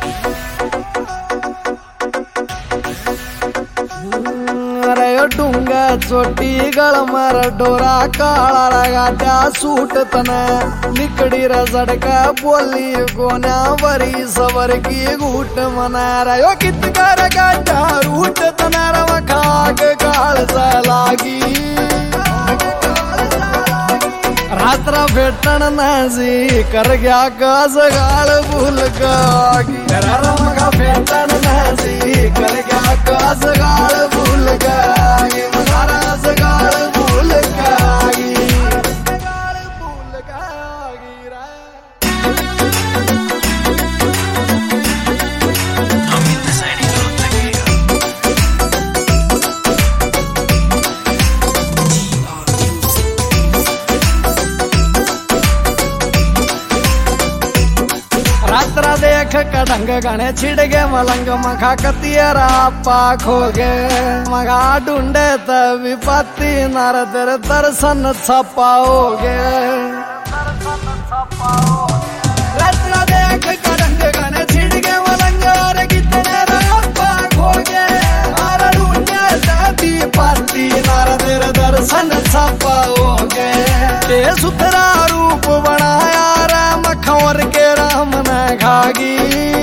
डुंगा चोटी गळ मार डोरा काळा लगात्या सूट तना निकडी रजडका बोली गोण्या वरी सवर की घूट मनारा यो कित कर गाठा रूट तनार वखाक काळचा लागी रात्र भेटण नाजी कर गया काज गाळ भूल गागी रमका भेटण नाजी कर गया काज गाळ भूल गागी महाराज गाळ भूल गागी रात्र देख कड़ंग गणे छिड़गे मलंग मखा कतियरा पाख हो गे मगा ढूंढे तभी पति नर तेरे दर्शन छपाओगे रात्र देख कड़ंग गणे छिड़गे मलंग और कितने पाख हो गे मारा ढूंढे तभी पति नर तेरे दर्शन छपाओगे ये सुथरा रूप बनाया राम खवर के राम न खागी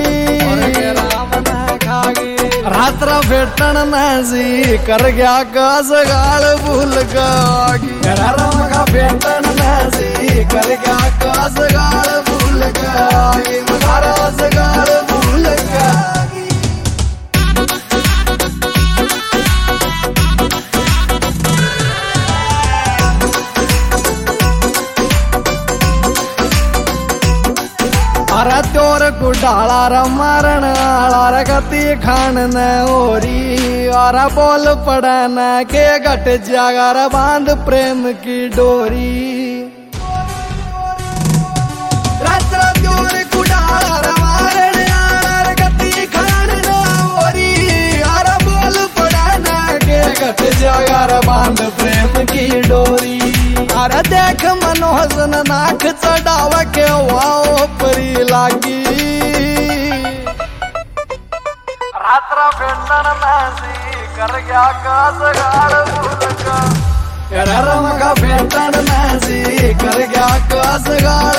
रात्र भेटण नाजी कर गया काज गाळ भूल गागी राम का भेटण नाजी कर गया काज गाळ भूल गागी महाराज गाळ भूल गागी अरे त्योर कुडाला र मारण आला र गति खान न ओरी और बोल पड़न के घट जागर बांध प्रेम की डोरी रात्र त्योर कुडाला र मारण आला र गति खान न ओरी और बोल पड़न के घट जागर बांध प्रेम की डोरी अरे देख मनोहसन नाक चढ़ाव के वाओ परी लागी रात्र भेटण नाजी कर गया काज गाळ भूल गागी रमका भेटण नाजी कर गया काज गाळ